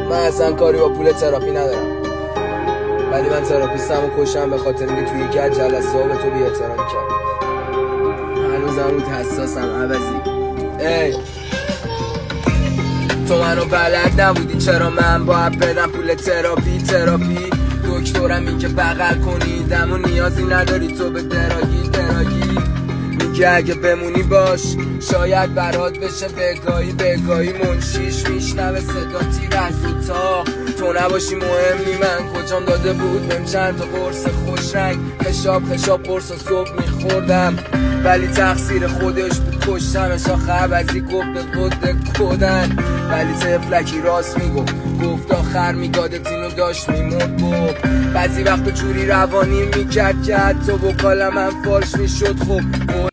من اصلا کاری با پول تراپی ندارم، ولی من تراپیستم و کشم به خاطر اینکه توی یکی از جلسه ها به تو بی احترامی کرد. هنوزم روت حساسم عوضی. ای تو منو بلد نبودی چرا من باید بدم پول تراپی. دکترم میگه بغل کنی دمو نیازی نداری تو به دراگی میگه اگه بمونی باش شاید برات بشه بگاهی منشیش میشنوه صدا تیر از اتاق. تو نباشی مهم نی من کجام داده بود بهم چند تا قرص خوش رنگ خشاب قرص صبح میخوردم، ولی تقصیر خودش بود کشتمش. آخه عوضی گفت به قد کدن، ولی طفلکی راست میگفت گفت آخر میگادت اینو داشت میمرد. بعضی وقتا جوری روانی میکرد که حتی بکال من فالش میشد. خب